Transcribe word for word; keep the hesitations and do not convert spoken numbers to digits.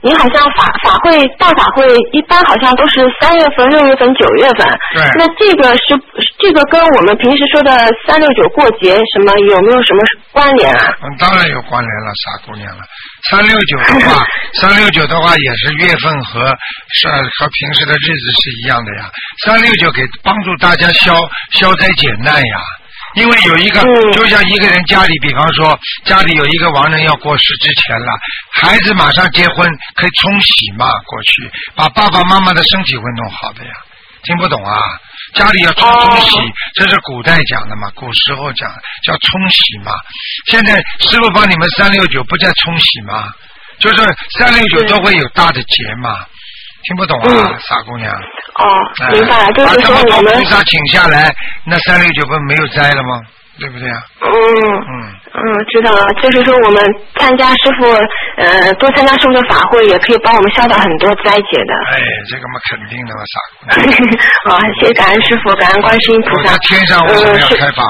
您好像法法会大法会一般好像都是三月份、六月份、九月份。 对。 那这个是这个跟我们平时说的三六九过节什么有没有什么关联啊？ 嗯，当然有关联了，傻姑娘了。三六九的话，三六九的话也是月份和是和平时的日子是一样的呀。三六九给帮助大家消消灾解难呀。因为有一个， 嗯、 就像一个人家里，比方说家里有一个亡人要过世之前了，孩子马上结婚，可以冲喜嘛，过去把爸爸妈妈的身体会弄好的呀。听不懂啊？家里要冲冲喜，这是古代讲的嘛，古时候讲叫冲喜嘛。现在师父帮你们三六九不再冲喜嘛，就是三六九都会有大的节嘛。听不懂啊，嗯、傻姑娘。 哦，明白了，就是说我们把这么多菩萨请下来，那三六九不没有灾了吗？对不对啊？ 嗯嗯嗯，知道了。就是说我们参加师傅呃多参加师傅的法会，也可以帮我们消掉很多灾劫的。 哎，这个嘛肯定的嘛，傻姑娘。 好，谢谢感恩师傅，感恩观世音菩萨。 在天上为什么要开法